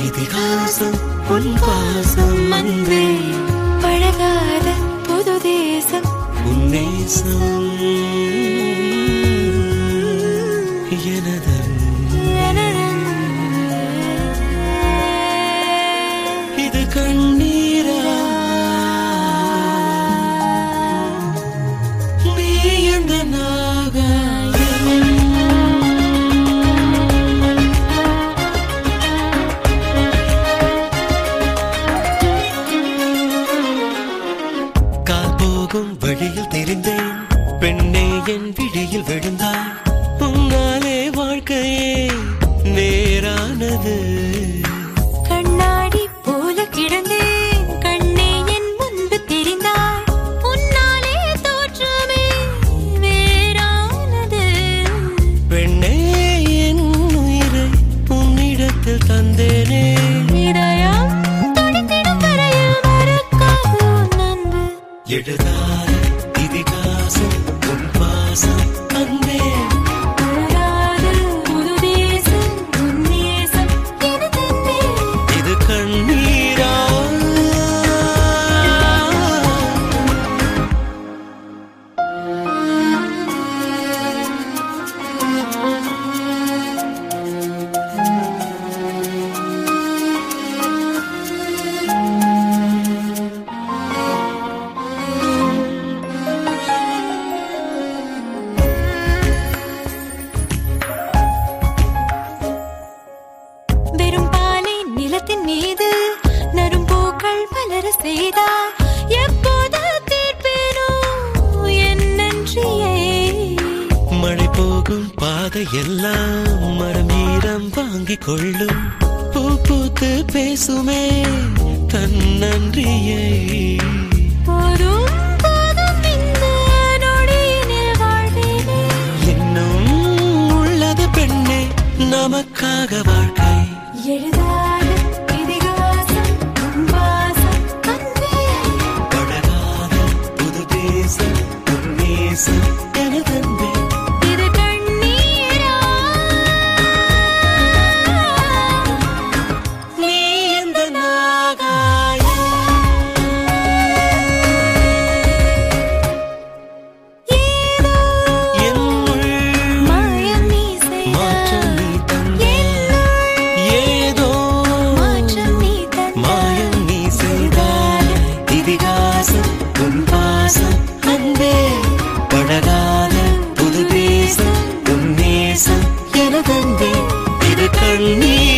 இதிகாசம் உன் பாசம் அன்பே பழகாத புது தேசம் உன் நேசம் எனதன் இது கண்ணீரா நீ எந்த நாகாயம் கால் போகும் வழியில் தெரிந்தேன் பெண்ணே என் விழியில் விழுந்தாய் உன்னாலே வாழ்க்கையே நேரானது கண்ணாடி போல கிடந்தேன் கண்ணே என் முன்பு தெரிந்தாய் உன்னாலே தோற்றமே வேறானது பெண்ணே என் உயிரை உன்னிடத்தில் தந்தேனே இதயம் துடித்திடும் வரையில் மறக்காது உன் அன்பு எழுதாத இதிகாசம் உன் பாசம் அன்பே பழகாத புது தேசம் உன் நேசம் எனதன்பே இது கண்ணீரா வெறும் பாலை நிலத்தின் மீது நரும் பூக்கள் மலர செய்தார் எப்போது தீர்ப்பேனோ என் நன்றியை மழை போகும் பாதை எல்லாம் மரம் ஈரம் வாங்கிக் கொள்ளும் பூ பூத்து பேசுமே தன் நன்றியை போதும் போதும் இந்த நொடியினில் வாழ்வேனே இன்னும் உள்ளது பெண்ணே நமக்காக வாழ்க்கை எழுதாத இதிகாசம் உன் வாசம் அன்பே பழகாத புது தேசம் உன் நேசம் எனதன்பே இது கண்ணீரா நீ எந்த நாகாயம் ஏதோ என் உள் மாயம் நீ மாற்றம் நீ செய்தாய் தந்தாய் ஏதோ மாற்றம் நீ தந்தாய் மாயம் நீ செய்தாய் இதிகாசம் உன் பாசம் அன்பே பழகாத புது தேசம் உன் நேசம் எனதன்பே இது கண்ணீர்